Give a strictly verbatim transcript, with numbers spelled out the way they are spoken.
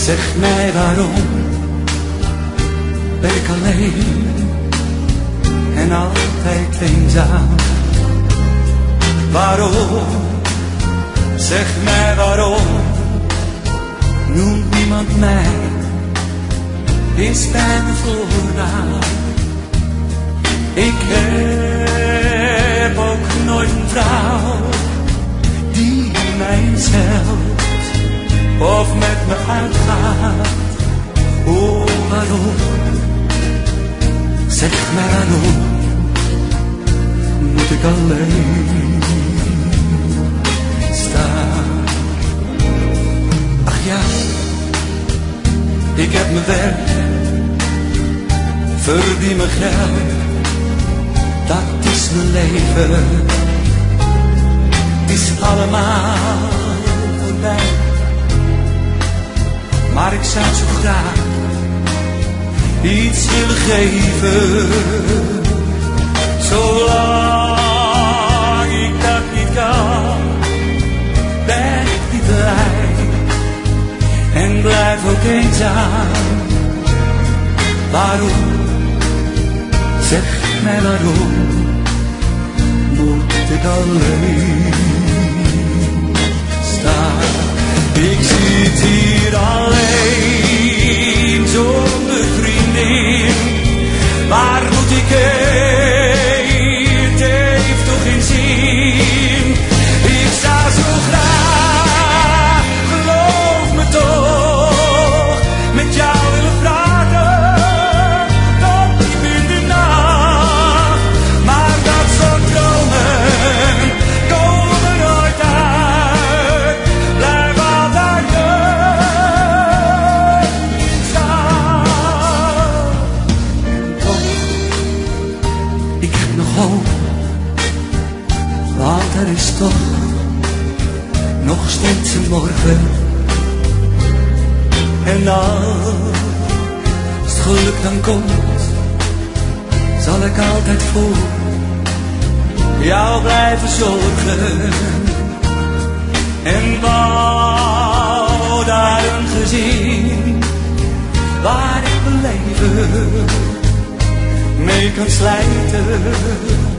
Zeg mij waarom ben ik alleen en altijd eenzaam? Waarom, zeg mij waarom, noemt niemand mij eens bij mijn voornaam? Ik heb ook nooit een vrouw die mij eens helpt of met me uitgaat. Oh, waarom, zeg mij waarom, moet ik alleen staan? Ach ja, ik heb mijn werk, verdien mijn geld, dat is mijn leven. Het is allemaal voorbij, maar ik zou zo graag iets willen geven. Zolang ik dat niet kan, ben ik niet blij en blijf ook eenzaam. Waarom, zeg mij waarom, moet ik alleen staan? Ik zit hier alleen zonder vriendin. Waar moet ik heen? Het heeft toch geen zin. Ik zou zo graag, geloof me toch, met jou willen praten tot diep in de nacht. Maar dat soort dromen komen nooit uit. Blijf altijd staan. Toch, ik heb nog hoop, want er is toch nog steeds een morgen. En als het geluk dan komt, zal ik altijd voor jou blijven zorgen. En bouw daar een gezin waar ik mijn leven mee kan slijten.